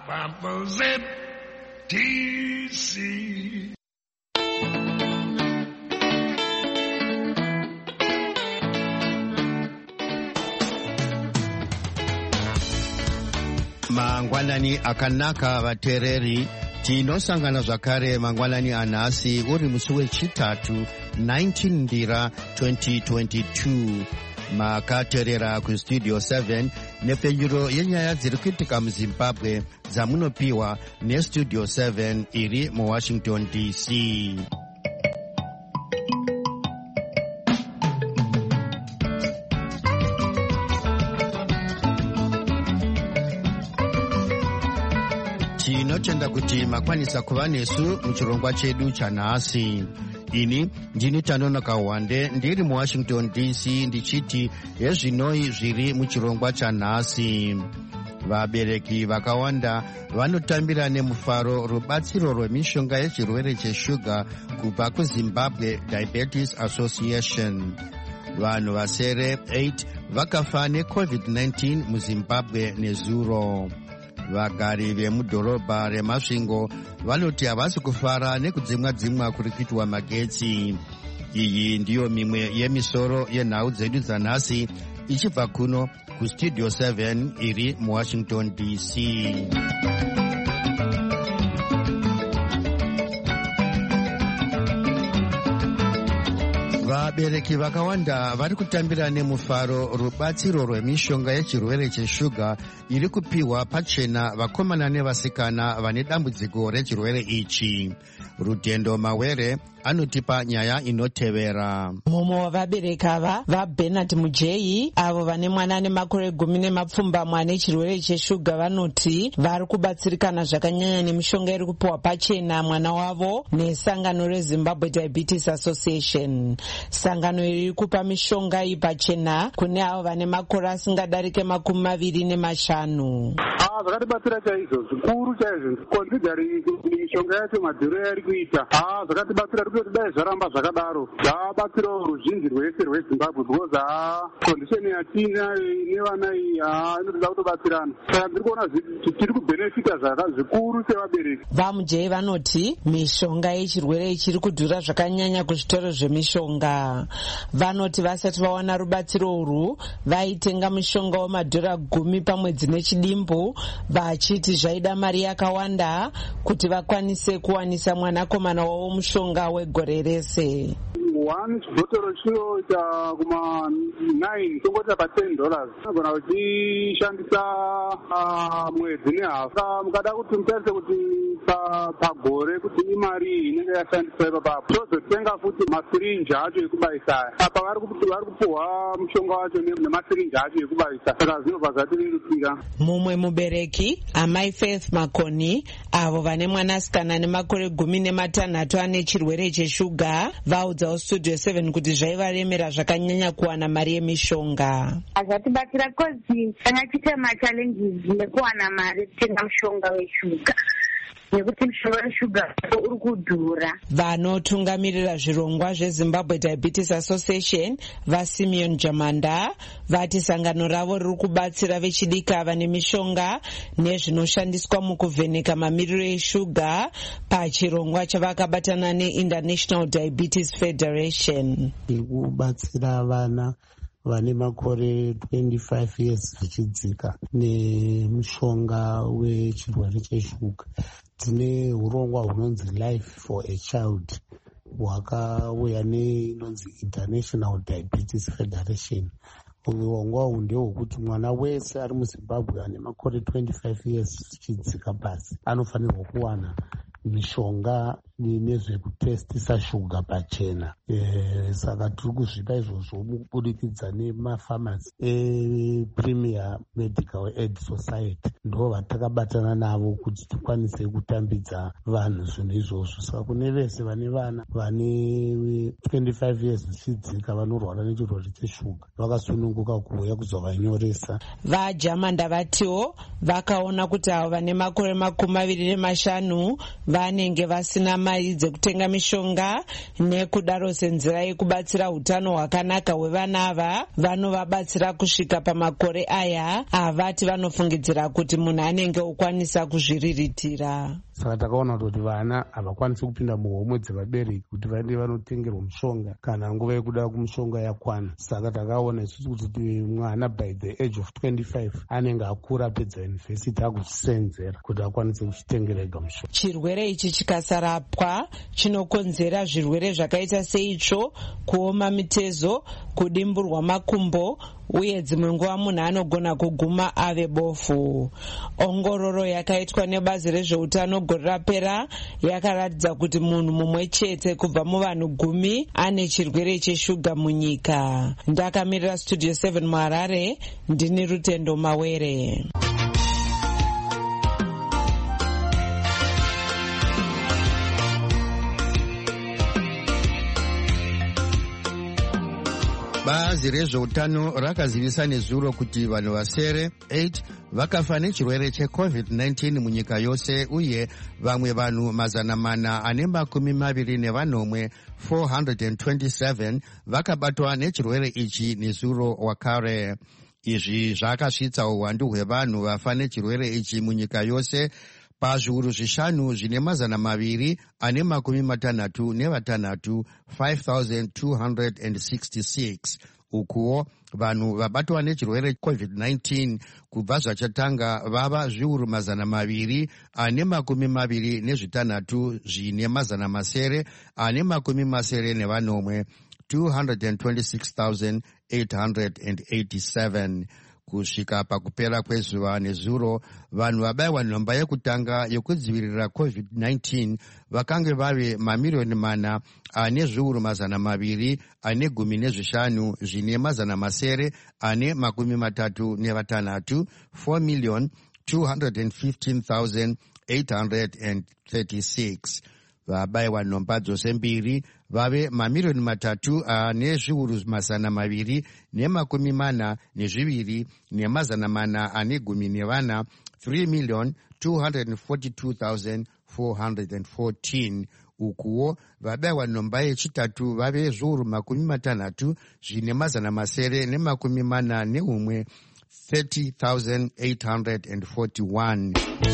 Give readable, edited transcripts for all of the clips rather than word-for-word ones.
ZTC. Mangwanani akanaka vatereri tinosangana zvakare mangwanani anhasi uri musi wechitatu 19 ndira 2022 makateerera kustudio 7 nepfenyuro yenyaya dziri kuitika muzimbabwe dzamunopiwa nestudio 7 iri muwashington dc. Tinotenda kuti makwanisa kuva nesu muchirongwa chedu chanhasi. Ini ndini Tanonoka Wande ndiri muwashington dc ndichiti hezvinoi zviri muchirongwa chanhasi. Vabereki vakawanda vanotambira nemufaro rubatsiro rwemishonga yechirwere cheshuga kubva kuZimbabwe Diabetes Association. Vanhu vasere 8 vakafa neCovid-19 muZimbabwe nezuro. Vagari vemudhorobha remasvingo vanoti havasi kufara nekudzimwa kuri kuitwa magetsi. Iyi ndiyo mimwe yemisoro yenhau dzedu dzanhasi ichibva kuno kustudio 7 iri muwashington dc. Vabereki vakawanda vari kutambira nemufaro rubatsiro rwemishonga yechirwere cheshuga iri kupiwa pachena vakomana nevasikana vane dambudziko rechirwere ichi. Rutendo Mawere anotipa nyaya inotevera. Mumwe wavabereki ava vaBernard Mujeyi avo vane mwana ane makore 10 ane chirwere cheshuga vanoti vari kubatsirikana zvakanyanya nemishonga iri kupiwa pachena mwana wavo nesangano reZimbabwe Diabetes Association. Sangano iri kupa mishonga iyi pachena kune avo vane makore asingadarike 25. Zvakatibatsira chaizvo zvikuru chaizvo konzidari mishonga yacho madhiro yari kuita zvakatibatsira kuti dai zvaramba zvakadaro zvabatsira ruzhinji rwese rweZimbabwe because condition yatina nevana iyi inotoda kutobatsirana saka ndiri kuona tiri kubhenefita zvikuru sevabereki. VaMujei vanoti mishonga yechirwere ichiri kudhura zvakanyanya kuzvitoro zvemishonga. Vanoti vasati vawana rubatsiro urwu vaitenga mushonga wemadhora 10 pamwedzi nechidimbu vachiti zvaida mari yakawanda kuti vakwanise kuwanisa mwanakomana wavo mushonga wegore rese. One chibhotoro chinoita kuma9 chongoita pa$10 anogona kuchishandisa mwedzi nehafa. Mukada kuti mutarise kuti pagore kuti imari inenge yashandiswa ipapo tozotenga futi masirinji acho ekubaisa apa vari kupuhwa mushonga wacho nemasirinji acho ekubaisa saka zvinobva zvatirerukira. Mumwe mubereki amai Faith Makoni avo vane mwanasikana ane makore 16 ane chirwere cheshuga vaudzawo studio 7 kuti zvaivaremera zvakanyanya kuwana mari yemishonga. Zvatibatsira kozi kana tiita machallenges nekuwana mari kutenga mushonga weshuga nekuti mushonga weshuga uri kudhura. Vanotungamirira zvirongwa zveZimbabwe Diabetes Association vaSimeon Jamanda vati sangano ravo riri kubatsira vechidiki vane mishonga nezvinoshandiswa mukuvheneka mamiriro eshuga pachirongwa chavakabatana neInternational Diabetes Federation. Kubatsira vana vane makore 25 years zvichidzika nemushonga wechirwere cheshuga. Tine urongwa hunonzi Life for a Child hwakauya neinozi International Diabetes Federation. Urongwa huu ndehwokuti mwana wese ari muZimbabwe ane makore 25 years zvichidzika basi anofanirwa kuwana mishonga nezvekutestisa shuga pachena. Saka tiri kuzvipa izvozvo mubudikidza nemafamasi ePremier Medical Aid Society ndo vatakabatana navo kuti tikwanise kutambidza vanhu zvinhu izvozvo. Saka kune vese vane vana vane 25 years zvichidzika vanorwara nechirwere cheshuga vakasununguka kuuya kuzovanyoresa. VaJamanda vatiwo vakaona kuti avo vane makore 25 vanenge vasina mari dzekutenga mishonga, nekudaro senzira yekubatsira utano hwakanaka hwevana ava vanovabatsira kusvika pamakore aya avati vanofungidzira kuti munhu anenge okwanisa kuzviriritira. Saka takaona kuti vana havakwanisi kupinda muhomwe dzevabereki kuti vaende vanotengerwa mushonga kana nguva yekuda kumushonga yakwana. Saka takaona isusu kuti mwana by the age of 25 anenge akura apedza yunivhesiti akuzvisenzera kuti akwanise kuchitengera ega mushonga. Chirwere ichi chikasarapwa chinokonzera zvirwere zvakaita seitsvo, kuoma mitezo, kudimburwa makumbo uye dzimwe nguva munhu anogona kuguma ave bofu. Ongororo yakaitwa nebazi rezveutano gore rapera yakaratidza kuti munhu mumwe chete kubva muvanhu 10 ane chirwere cheshuga munyika. Ndakamirira Studio 7 muHarare, ndini Rutendo Mawere. Bazi rezveutano rakazivisa nezuro kuti vanhu vasere 8 vakafa nechirwere cheCovid-19 munyika yose, uye vamwe vanhu 428 427 vakabatwa nechirwere ichi nezuro wakare. Izvi zvakasvitsa uwandu hwevanhu vafa nechirwere ichi munyika yose pazviuru 5 zvine 266 5,266. Ukuwo vanhu vabatwa nechirwere COVID-19 kubva zvachatanga vava zviuru 226 zvine 980 226,887. Kusvika pakupera kwezuva nezuro, vanhu vabayiwa nhomba yekutanga yokudzivirira COVID-19 vakange vave mamiliyoni 4 ane zviuru 215 zvine 936 4,215,836. Vabayiwa nhomba dzose mbiri vave mamiliyoni 3 ane zviuru 242 ne 414 3,242,414. Ukuwo vabayiwa nhomba yechitatu vave zviuru 60 zvine 941 30,841.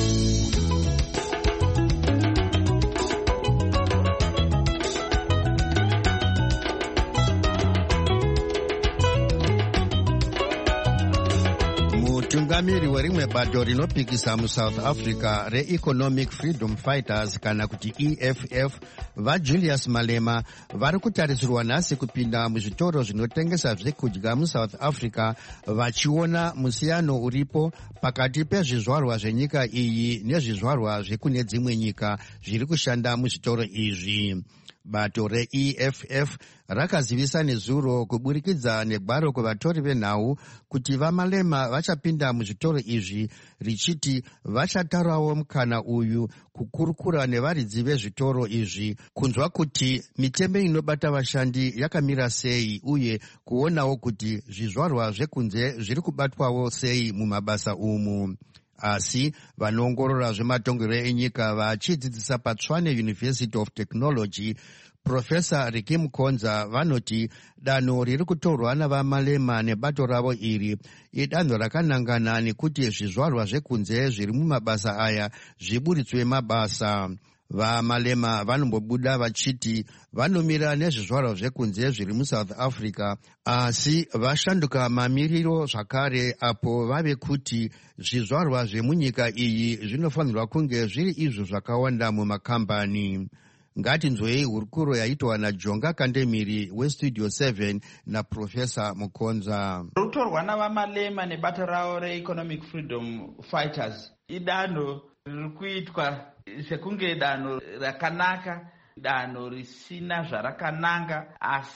Mutungamiri werimwe bato rinopikisa muSouth Africa reEconomic Freedom Fighters kana kuti EFF vaJulius Malema vari kutarisirwa nhasi kupinda muzvitoro zvinotengesa zvekudya muSouth Africa vachiona musiyano uripo pakati pezvizvarwa zvenyika iyi nezvizvarwa zvekune dzimwe nyika zviri kushanda muzvitoro izvi. Bato reEFF rakazivisa nezuro kuburikidza negwaro kuvatori venhau kuti vaMalema vachapinda muzvitoro izvi, richiti vachatarawo mukana uyu kukurukura nevaridzi vezvitoro izvi kunzwa kuti mitemo inobata vashandi yakamira sei uye kuonawo kuti zvizvarwa zvekunze zviri kubatwawo sei mumabasa umu. Asi vanoongorora zvematongerwo enyika vachidzidzisa paTshwane University of Technology, Profesa Riki Mukonza vanoti danho riri kutorwa navaMalema nebato ravo iri idanho rakanangana nekuti zvizvarwa zvekunze zviri mumabasa aya zviburitswe mabasa. VaMalema vanombobuda vachiti vanomira nezvizvarwa zvekunze zviri muSouth Africa, asi vashanduka mamiriro zvakare apo vave kuti zvizvarwa zvemunyika iyi zvinofanirwa kunge zviri izvo zvakawanda mumakambani. Ngatinzwei hurukuro yaitwa naJonga Kandemiri weStudio 7 naProfesa Mukonza. Rutorwa navaMalema nebato ravo reEconomic Freedom Fighters idanho riri kuitwa sekunge danho rakanaka, danho risina zvarakananga,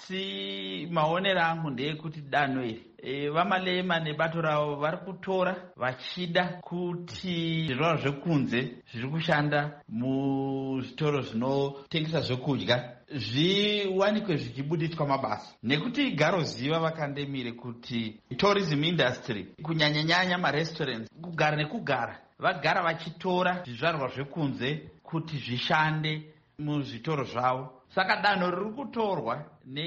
asi maonero angu ndeyekuti danho iri vaMalema nebato ravo vari kutora vachida kuti zvirwaro zvekunze zviri kushanda muzvitoro zvinotengesa zvekudya zviwanikwe zvichibuditswa mabasa. Nekuti garoziva vakandemire kuti tourism industry, kunyanyanyanya marestaurants, kugara nekugara vagara vachitora zvizvarwa zvekunze kuti zvishande muzvitoro zvavo. Saka danho riri kutorwa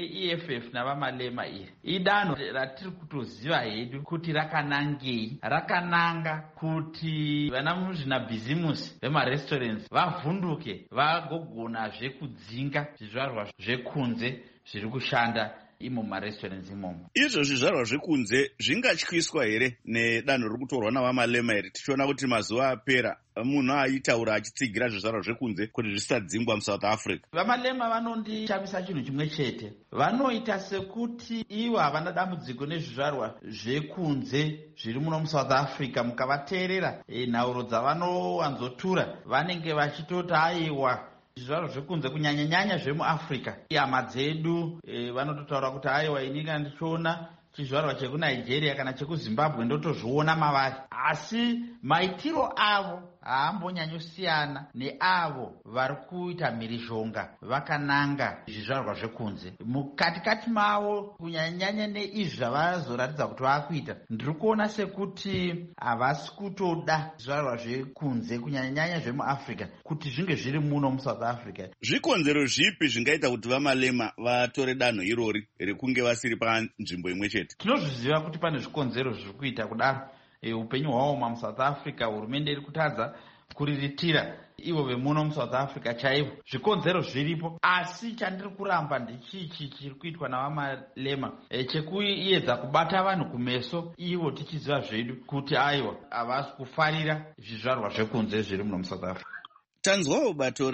neEFF navamalema iri idanho ratiri kutoziva hedu kuti rakanangei. Rakananga kuti vana muzvinabhizimusi vemarestaurants vavhunduke vagogonazve kudzinga zvizvarwa zvekunze zviri kushanda imo marestaurants imomo. Izvo zvizvarwa zvekunze zvingatyiswa here nedanho riri kutorwa navamalema iri, tichiona kuti mazuva apera munhu aitaura achitsigira zvizvarwa zvekunze kuti zvisadzingwa muSouth Africa? Vamalema vanondishamisa chinhu chimwe chete. Vanoita sekuti ivo havana dambudziko nezvizvarwa zvekunze zviri muno muSouth Africa. Mukavateerera nhauro dzavanowanzotura vanenge vachitoti aiwa zvizvarwa zvekunze kunyanya-nyanya zvemuAfrica. Hama dzedu vanototaura kuti aiwa ininga ndichiona chizvarwa chekuNigeria kana chekuZimbabwe ndotozviona mavari. Asi maitiro avo haambonyanyosiyana neavo vari kuita mhirizhonga vakananga zvizvarwa zvekunze. Mukatikati mavo kunyanya-nyanya neizvi zvavazoratidza kuti vakuita, ndiri kuona sekuti havasi kutoda zvizvarwa zvekunze kunyanya-nyanya zvemuAfrica kuti zvinge zviri muno muSouth Africa. Zvikonzero zvipi zvingaita kuti vamalema vatore danho irori rekunge vasiri panzvimbo imwe chete? Tinozviziva kuti pane zvikonzero zviri kuita kudaro. Upenyu hwaoma muSouth Africa, hurumende iri kutadza kuriritira ivo vemuno muSouth Africa chaivo. Zvikonzero zviripo, asi chandiri kuramba ndechichi chiri kuitwa navamalema chekuedza kubata vanhu kumeso, ivo tichiziva zvedu kuti aiwa havasi kufarira zvizvarwa zvekunze zviri muno muSouth Africa. Tanzwawo bato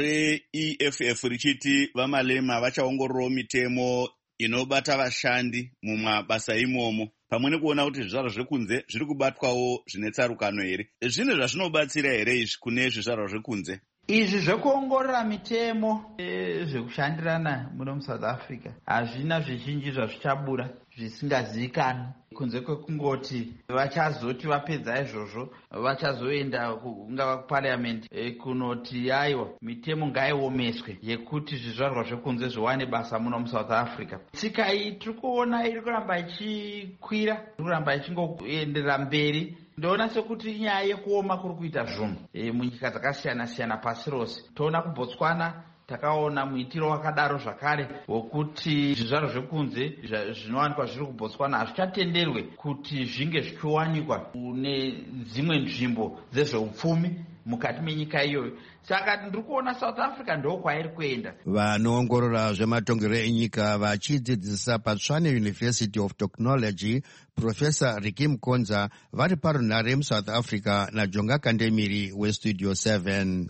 reEFF richiti vamalema vachaongororawo mitemo inobata vashandi mumabasa imomo, pamwe nekuona kuti zvizvarwa zvekunze zviri kubatwawo zvine tsarukano here. Zvine zvazvinobatsira here izvi kune zvizvarwa zvekunze? Izvi zvekuongorora mitemo zvekushandirana muno muSouth Africa hazvina zvizhinji zvazvichabura zvisingazivikanwi, kunze kwekungoti vachazoti vapedza izvozvo vachazoenda kungava kuparliament kunoti aiwa mitemo ngaiomeswe yekuti zvizvarwa zvekunze zviwane basa muno muSouth Africa. Tsika iyi tiri kuona iri kuramba ichikwira, iri kuramba ichingoenderera mberi. Ndoona sekuti inyaya yekuoma kuri kuita zvinhu munyika dzakasiyana-siyana pasi rose. Toona kuBotswana takaona muitiro wakadaro zvakare wokuti zvizvarwa zvekunze zvinowanikwa zviri kuBotswana hazvichatenderwe kuti zvinge zvichiwanikwa kune dzimwe nzvimbo dzezveupfumi mukati menyika iyoyo. Saka ndiri kuona South Africa ndokwairi kuenda. Vanoongorora zvematongerwo enyika vachidzidzisa paTshwane University of Technology, Professor Ricky Mkonza vari parunhare muSouth Africa naJonga Kandemiri weStudio 7.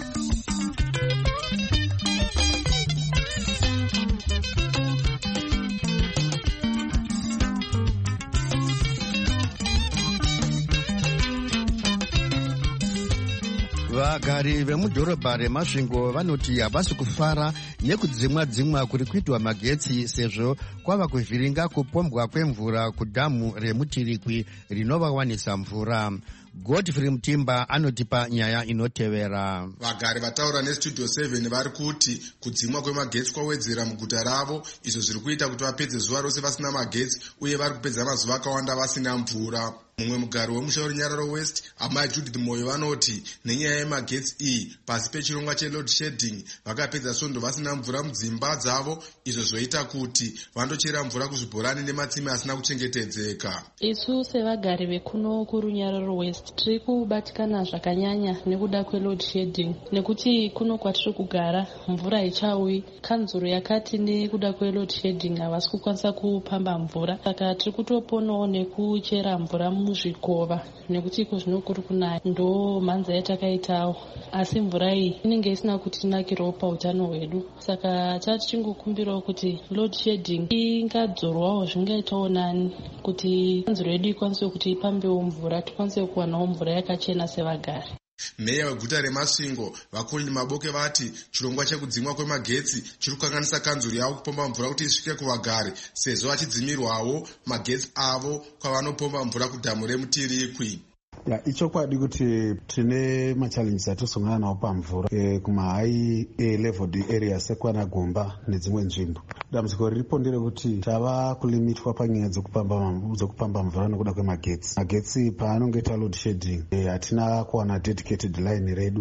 Vagari vemudhorobha reMasvingo vanoti havasi kufara nekudzimwa-dzimwa kuri kuitwa magetsi sezvo kwava kuvhiringa kupombwa kwemvura kudhamu remutirikwi rinovawanisa mvura. Godfrey Mutimba anotipa nyaya inotevera. Vagari vataura neStudio 7 vari kuti kudzimwa kwemagetsi kwawedzera muguta ravo, izvo zviri kuita kuti vapedze zuva rose vasina magetsi uye vari kupedza mazuva akawanda vasina mvura. Mumwe mugari wemusha weRunyararo West, amai Judith Moyo, vanoti nenyaya yemagetsi iyi pasi pechirongwa cheload shedding vakapedza svondo vasina mvura mudzimba dzavo, izvo zvoita kuti vandochera mvura kuzvibhorani nematsime asina kuchengetedzeka. Isu sevagari vekuno kuRunyararo West tiri kubatikana zvakanyanya nekuda kweload shedding, nekuti kuno kwatiri kugara mvura haichauyi. Kanzuro yakati nekuda kweload shedding havasi kukwanisa kupamba mvura, saka tiri kutoponawo nekuchera mvura muzvikova, nekuti iko zvino kuri kunaya ndo mhanza yatakaitawo, asi mvura iyi inenge isina kutinakirawo pautano hwedu. Saka tichingokumbirawo kuti load shedding ingadzorwawo, zvingaitawo nani kuti kanzuro yedu ikwanise kuti ipambewo mvura, tikwanise kuwanawo mvura yakachena sevagari. Meya weguta reMasvingo Vakolini Maboke vati chirongwa chekudzimwa kwemagetsi chiri kukanganisa kanzuro yavo kupomba mvura kuti isvike kuvagari, sezvo vachidzimirwawo magetsi avo kwavanopomba mvura kudhamu remutirikwi. ichokwadi kuti tine machallenges atisongana nawo pamvura kumahigh level areas sekwana Gomba nedzimwe nzvimbo. Dambudziko riripo nderekuti tava kulimitwa panyaya dzokupamba mvura nekuda kwemagetsi. Magetsi paanongoita load shedding hatina kuwana dedicated line redu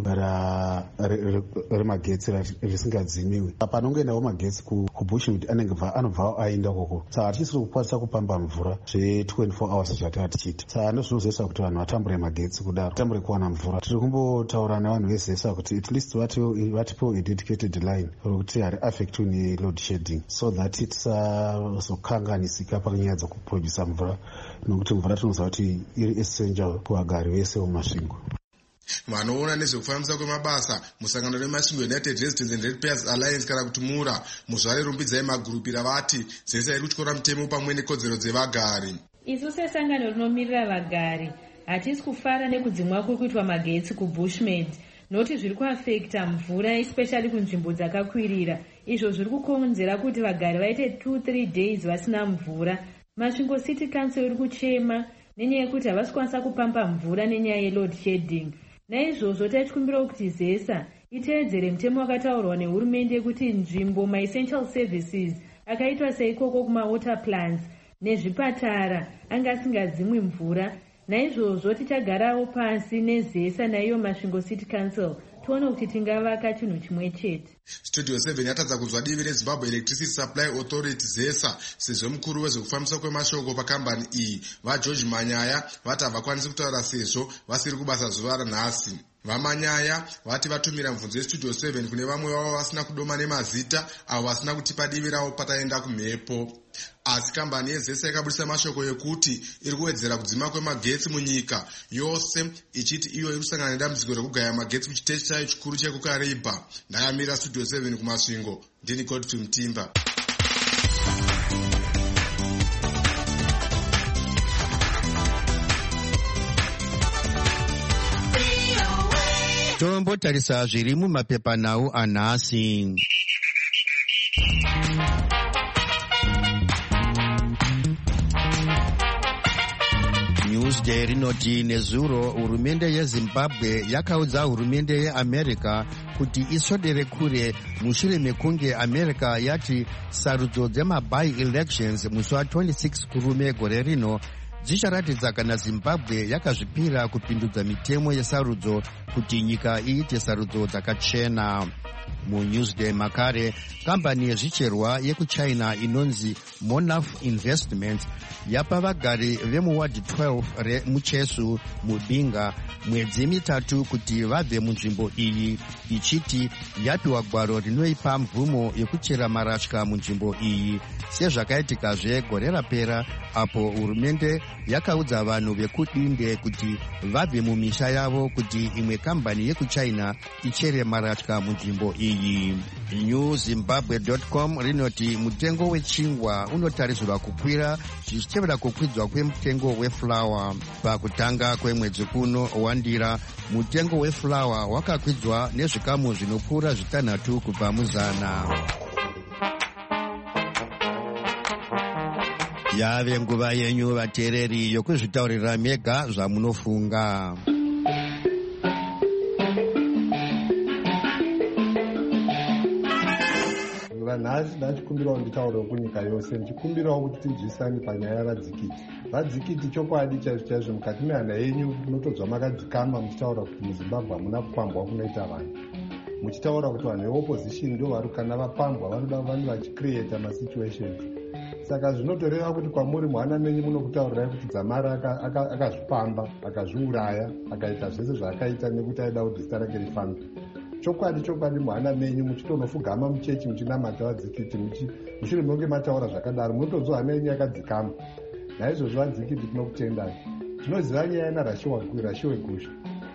remagetsi risingadzimiwi. Panongoendawo magetsi kubushmead anobva aenda koko, saka hatisiri kukwanisa kupamba mvura zve24 hours zvatava tichiita. Saka ndozvinozoisa kuti vanhu vatambure magetsi kudaro, vatambure kuwana mvura. Tiri kumbotaura nevanhu vezesa kuti at least vatipewo dedicated line rokuti hari affectwe neload shedding, so that tisazokanganisika panyaya dzokuprodusa mvura, nokuti mvura tinoziva kuti iri essential kuvagari vese mumasvingo. Vanoona nezvekufambisa kwemabasa musangano remasvingo United Residents and Ratepayers Alliance kana kuti MURA muzvare rumbidzai magurupira vati ZESA iri kutyora mutemo pamwe nekodzero dzevagari. Isu sesangano rinomirira vagari hatisi kufara nekudzimwa kuri kuitwa magetsi kubushmead, noti zviri kuafekta mvura especially kunzvimbo dzakakwirira. Izvo zviri kukonzera kuti vagari vaite 2-3 days vasina mvura. Masvingo City Council iri kuchema nenyaya yekuti havasi kwanisa kupamba mvura nenyaya yeload shedding. Naizvozvo taitikumbira kuti ZESA iteedzere mutemo wakataurwa nehurumende kuti nzvimbo maessential services akaitwa seikoko kumawater plants nezvipatara anga asingadzimwi mvura. Naizvozvo tichagarawo pasi neZESA naiyo Masvingo City Council tione kuti tingavaka chinhu chimwe chete. Studio 7 yatadza kunzwa divi reZimbabwe Electricity Supply Authority ZESA sezvo mukuru wezvekufambisa kwemashoko pakambani iyi vaGeorge Manyaya vati havakwanisi kutaura sezvo vasiri kubasa zuva ranhasi. Vamanyaya vati vatumira mvunzo yeStudio 7 kune vamwe vavo vasina kudoma nemazita avo vasina kutipa divi ravo pataenda kumhepo. Asi kambani yeZESA yakabudisa mashoko ekuti iri kuwedzera kudzima kwemagetsi munyika yose, ichiti iyo iri kusangana nedambudziko rekugaya magetsi kuchiteshi chayo chikuru chekuKariba. Ndakamira Studio 7 kumasvingo, ndini Godfrey Mutimba. Tombotarisa zviri mumapepanhau anhasi. Newsday rinoti nezuro hurumende yeZimbabwe yakaudza hurumende yeAmerica kuti isodere kure mushure mekunge America yati sarudzo dzemaby-elections musi wa26 kurume gore rino dzicharatidza kana Zimbabwe yakazvipira kupindudza mitemo yesarudzo kuti nyika iite sarudzo dzakachena. MuNewsday makare, kambani yezvicherwa yekuchina inonzi Monaf Investments yapa vagari vemuwadi 12 remuchesu mubinga mwedzi mitatu kuti vabve munzvimbo iyi, ichiti yapiwa gwaro rinoipa mvumo yekuchera marasha munzvimbo iyi, sezvakaitikazve gore rapera apo hurumende yakaudza vanhu vekudinde kuti vabve mumisha yavo kuti imwe kambani yekuchina ichere marasha munzvimbo iyi. NewZimbabwe.com rinoti mutengo wechingwa unotarisirwa kukwira zvichitevera kukwidzwa kwemutengo wefulawa. Pakutanga kwemwedzi kuno wandira, mutengo wefulawa wakakwidzwa nezvikamu zvinopfuura 6 kubva muzana. Yave nguva yenyu vateereri yokuzvitaurira mega zvamunofunga. Nhasi ndachikumbirawo nditaure kunyika yose, ndichikumbirawo kuti tinzwisane panyaya radzikiti. Radzikiti chokwadi chaizvo mukati mehana yenyu munotodzwa makadzikamba muchitaura kuti muZimbabwe hamuna kupambwa kunoita vanhu, muchitaura kuti vanhu veopposition ndio vari kana vapambwa vanoda vanhu vachicreata masituations. Saka zvinotoreva kuti kwamuri muhana menyu munokutaurirai kuti Dzamara akazvipamba, akazviuraya, akaita zvese zvaakaita nekuti aida kuti zita rake rifambe. Chokwadi muhana menyu muchitonofugama muchechi muchinamata vadzikiti, mushure mekunge mataura zvakadaro munotonzwa hana yenyu yakadzikama. Naizvozvo vadzikiti tinokutendai. Tinoziva nyaya naRashiwe Gusha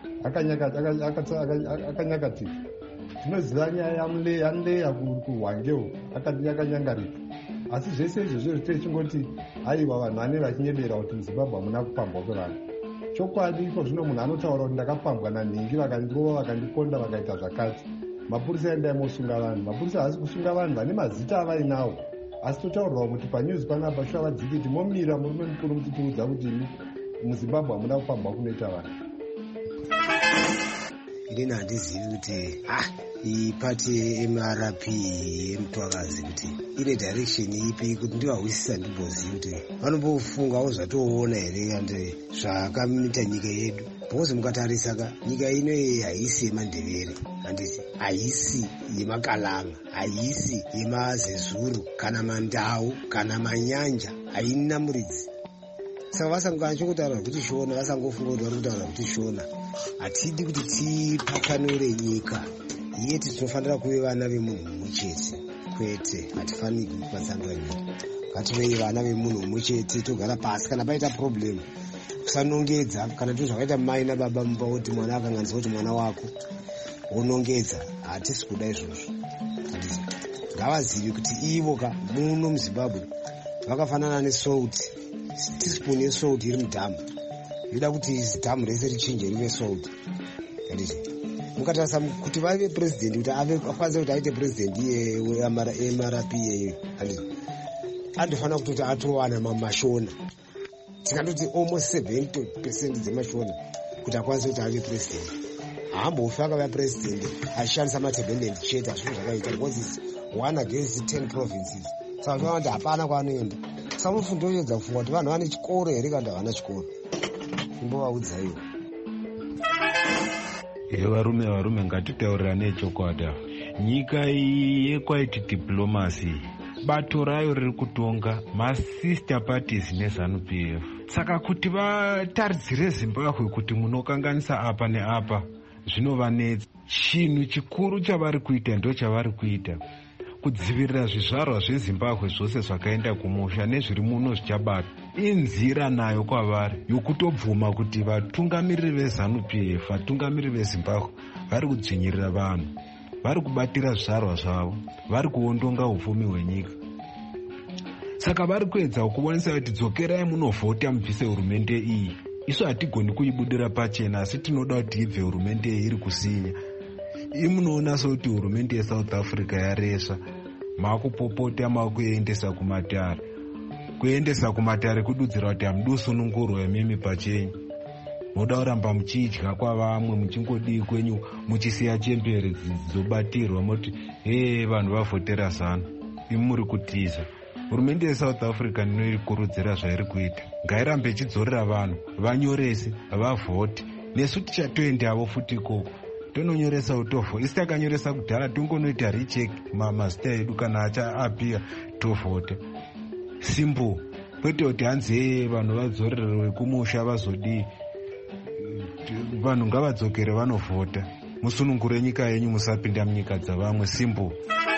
akanyakatika. Tinoziva nyaya yaMleya kuHwangewo yakanyangarika. Asi zvese izvozvo tichingoti aiwa vanhu vane vachinyebera kuti muZimbabwe hamuna kupambwa kwevanhu. Chokwadi iko zvino munhu anotaura kuti ndakapambwa nanhingi vakandirova vakandiponda vakaita zvakati. Mapurisa endai mosunga vanhu. Mapurisa havasi kusunga vanhu vane mazita avainawo, asi totaurirwa kuti panews panapa shuwa vadzikiti momira murume mukuru muchitiudza kuti imi muzimbabwe hamuna kufamba kunoita vanhu. Inini handizivi kuti iyi pati yeMRP yemutwakazi kuti ine direction ipi, kuti ndivahwisisa ndimbozivi kuti vanombofungawo zvatoona here ande zvakaita nyika yedu. Bhozi mukatarisa nyika ino haisi yemandevere, handiti haisi yemakalanga, haisi yemazezuru kana mandau kana manyanja, haina muridzi. Saka vasanganje kutaura kuti shona, vasangofunga kuti vari kutaura kuti shona. Hatidi kuti tipakanure nyika yetu, tinofanira kuve vana vemunhu mumwe chete, kwete hatifaniri kupatsanura nyika. Ngativei vana vemunhu mumwe chete, togara pasi kana paita problem kusanongedza. Kana tu zvakaita mai nababa mumba kuti mwana akanganisa kuti mwana wako wonongedza, hatisi kuda izvozvo. Ngavazivi kuti ivo muno muZimbabwe vakafanana nesalt, teaspoon yesalt iri mudhamu inoda kuti dhamu rese richinje rive salt. Mukatarisa kuti vave president, kuti akwanise kuti aite president yeMRP yeyo, andofanira kutoti atowana mamashona, tikandoti almost 70% dzemashona kuti akwanise kuti ave president. Haambofi akava president achishandisa madependent chete, zvinhu zvakaita because 1 against 10 provinces. Saka zvinoona kuti hapana kwaanoenda. Saka munofanira kufunga kuti vanhu vane chikoro here kana havana chikoro. Imbovaudzayo. Varume ngatitaurirane chokwadi. Nyika iyi yekwaiti diplomasi, bato rayo riri kutonga masister parties neZANU-PF. Saka kuti vataridzire Zimbabwe kuti munokanganisa apa neapa zvinovanetsa. Chinhu chikuru chavari kuita ndo chavari kuita, kudzivirira zvizvarwa zveZimbabwe zvose zvakaenda kumusha nezviri muno zvichabata. Inzira nayo kwavari yokutobvuma kuti vatungamiriri veZANU-PF, vatungamiriri veZimbabwe vari kudzvinyirira vanhu, vari kubatira zvizvarwa zvavo, vari kuondonga upfumi hwenyika. Saka vari kuedza kuonesa kuti dzokerai munovhota mubvise hurumende iyi. Isu hatigoni kuibudira pachena, asi tinoda kuti ibve hurumende iyi iri kusinya. Imunoona sokuti hurumende yeSouth Africa yaresva, makupopota makuendesa kumatare. Kuendesa kumatare kududzira kuti hamudusunungurwa imimi pachenyu. Muda kuramba muchidya kwavamwe, muchingodii kwenyu, muchisiya chembere dzizobatirwa moti vanhu vavhotera ZANU. Imi muri kutiza. Hurumende yeSouth Africa ndinoikurudzira zvairi kuita. Ngairambe ichidzorera vanhu, vanyorese, vavhote. Nesu tichatoendavo futi ikoko. Tononyoresa utovho. Isi takanyoresa kudhara tongonoita recheck mazita edu kana achaapia tovhota. Simple. Kwete kuti hanzi vanhu vadzorerwe kumusha vazodii. Vanhu ngavadzokere vanovhota. Musunungure nyika yenyu, musapinda munyika dzavamwe. Simple.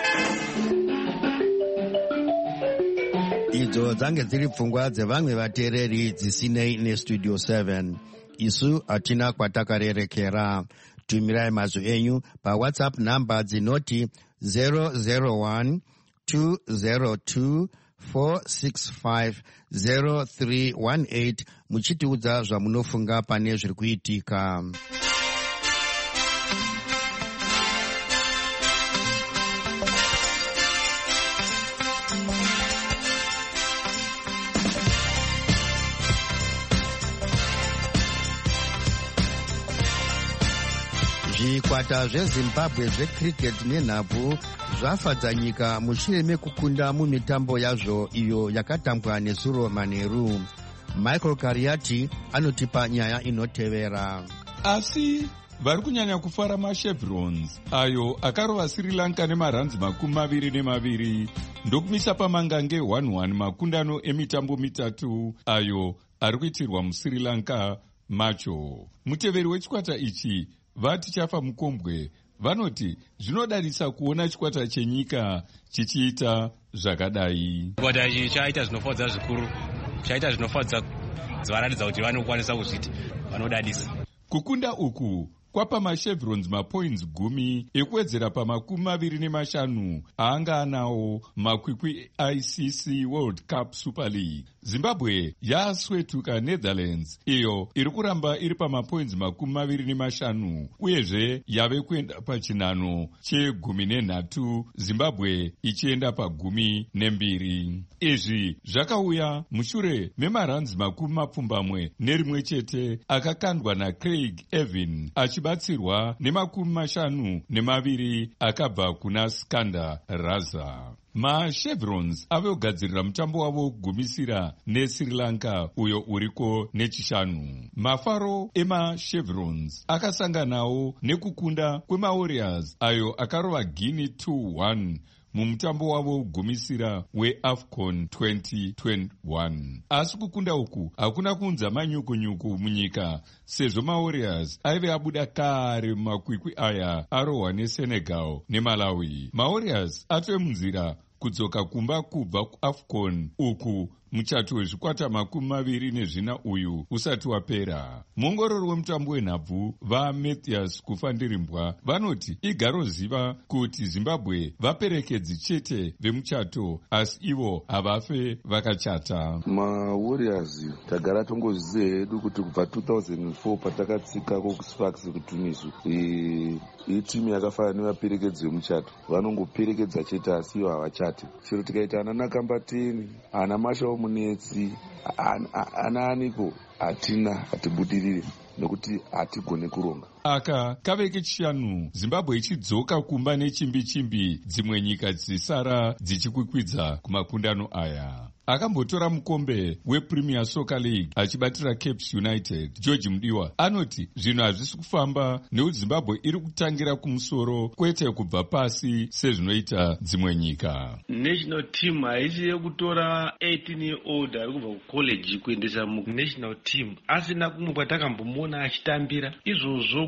Idzo dzange dziri pfungwa dzevamwe vateereri dzisinei neStudio 7. Isu hatina kwatakarerekera. Tumirai mazwi enyu paWhatsApp namba dzinoti 001 202 465 0318 muchitiudza zvamunofunga pane zviri kuitika. Zvikwata zveZimbabwe zvecricket nenhabvu zvafadza nyika mushure mekukunda mumitambo yazvo iyo yakatambwa nezuro manheru. Michael Kariati anotipa nyaya inotevera. Asi vari kunyanya kufara machevrons ayo akarova Sri Lanka nemaranzi 22 ndokumisa pamangange 1-1 makundano emitambo mitatu ayo ari kuitirwa muSri Lanka macho. Muteveri wechikwata ichi vati chafa mukombwe vanoti zvinodadisa kuona chikwata chenyika chichiita zvakadai. Chikwata ichi chaita zvinofadza zvikuru, chaita zvinofadza varatidza kuti vanokwanisa kuzviti vanodadisa. Kukunda uku kwapa machevrons mapoints 10 ekuwedzera pa25 aanga anawo makwikwi ICC World Cup Super League. Zimbabwe yaswetuka Netherlands, iyo iri kuramba iri pamapoints 25, uyezve yave kuenda pachinhano che13, Zimbabwe ichienda pa12. Izvi zvakauya mushure memaranzi 20 chete akakandwa naCraig Evan achibatsirwa ne52 akabva kuna Skanda Raza. MaChevrons ave kugadzirira mutambo wavo wokugumisira neSri Lanka uyo uriko nechishanu. Mafaro emaChevrons akasanganawo nekukunda kwemaWarriors ayo akarova Guinea 2-1 mumutambo wavo wokugumisira weAFCON 2021. Asi kukunda uku hakuna kunza manyukunyuku munyika, sezvo maWarriors aive abuda kare mumakwikwi aya arohwa neSenegal neMalawi. maWarriors atove munzira kudzoka kumba kubva kuAFCON uku muchato wezvikwata 24 uyu usati wapera. Muongorori wemutambo wenhabvu vaMatthias Kufandirimbwa vanoti igaroziva kuti Zimbabwe vaperekedzi chete vemuchato, asi ivo havafe vakachata. maWarriors tagara tongozviziva hedu kuti kubva 2004 patakatsikako kuSparks kuTunisu, itimu yakafanana nevaperekedzi vemuchato, vanongoperekedza chete asi ivo havachati. Chero tikaita ana Nakambateni, ana Mashawo Munetsi, ana aniko, hatibudirire nekuti hatigone kuronga. Aka kave kechishanu Zimbabwe ichidzoka kumba nechimbi-chimbi, dzimwe nyika dzisara dzichikwikwidza kumakundano aya. Akambotora mukombe wePremier Soccer League achibatira Cape United, George Mudiwa anoti zvinhu hazvisi kufamba nekuti Zimbabwe iri kutangira kumusoro kwete kubva pasi sezvinoita dzimwe nyika. National team haisi yekutora 18 year old ari kubva kucollege kuendesa munational team asina kumwe kwatakambomuona achitambira. Izvozvo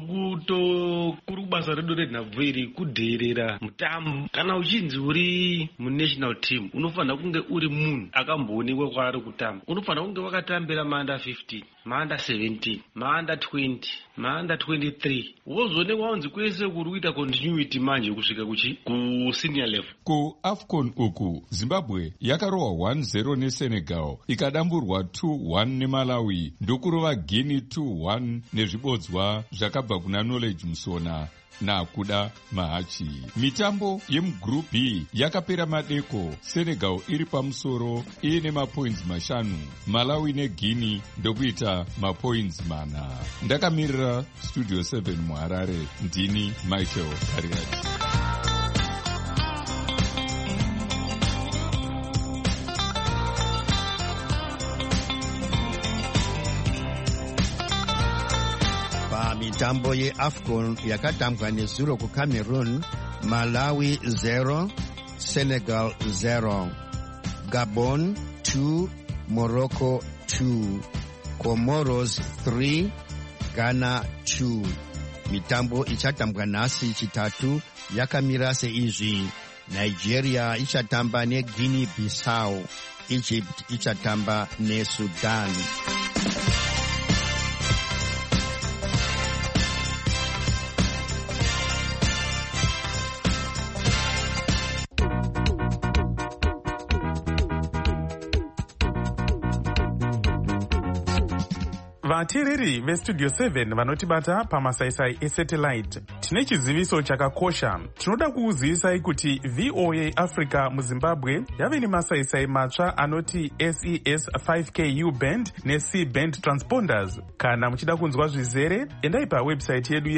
kuri kubasa redu renhabvu iri kudherera mutambo. Kana uchinzi uri munational team unofanira kunge uri munhu akamboonekwa kwaari kutamba. Unofanira kunge wakatambira maanda 15, maanda 17, maanda 20, maanda 23. Wozoonekwa unzi kwese kuri kuita continuity manje kusvika ku senior level. Ku AFCON uku Zimbabwe yakarohwa 1-0 neSenegal, ikadamburwa 2-1 neMalawi, ndokurova Guinea 2-1 nezvibodzwa zvakabva kuna Knowledge Musona nakuda Mahachi. Mitambo yemugroup B yakapera madeko, Senegal iri pamusoro ine mapoints 5, Malawi neGuinea ndokuita mapoints 4. Ndakamirira Studio 7 muHarare, ndini Michael Kariati. Mitambo yeAFCON yakatambwa nezuro kuCameroon, Malawi 0, Senegal 0, Gabon 2, Morocco 2, Comoros 3, Ghana 2. Mitambo ichatambwa nhasi chitatu yakamira seizvi: Nigeria ichatamba neGuinea Bissau, Egypt ichatamba neSudan. Vateereri veStudio 7 vanotibata pamasaisai esatellite, tine chiziviso chakakosha. Tinoda kukuzivisai kuti VOA Africa muZimbabwe yave nemasaisai matsva anoti SES 5K U-band neC-band transponders. Kana muchida kunzwa zvizere, endai pawebsite yedu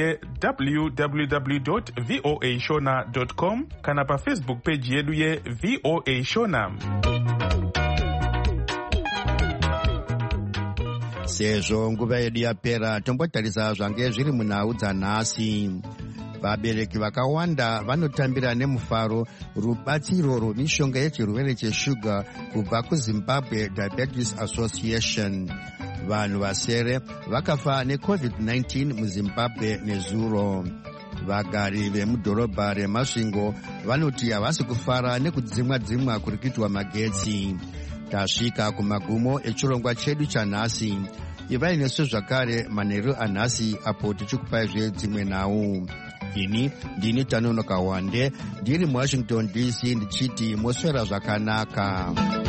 www.voashona.com kana paFacebook page yedu yeVOA Shona. Sezvo nguva yedu yapera, tombotarisa zvange zviri munhau dzanhasi. Vabereki vakawanda vanotambira nemufaro rubatsiro rwemishonga yechirwere cheshuga kubva kuZimbabwe Diabetes Association. Vanhu vasere vakafa neCovid-19 muZimbabwe nezuro. Vagari vemudhorobha reMasvingo vanoti havasi kufara nekudzimwa-dzimwa kuri kuitwa magetsi. Tasvika kumagumo echirongwa chedu chanhasi. Ivai nesu zvakare manheru anhasi apo tichikupaizve dzimwe nhau. Ini ndini Tanonoka Wande, ndiri muWashington DC, ndichiti moswera zvakanaka.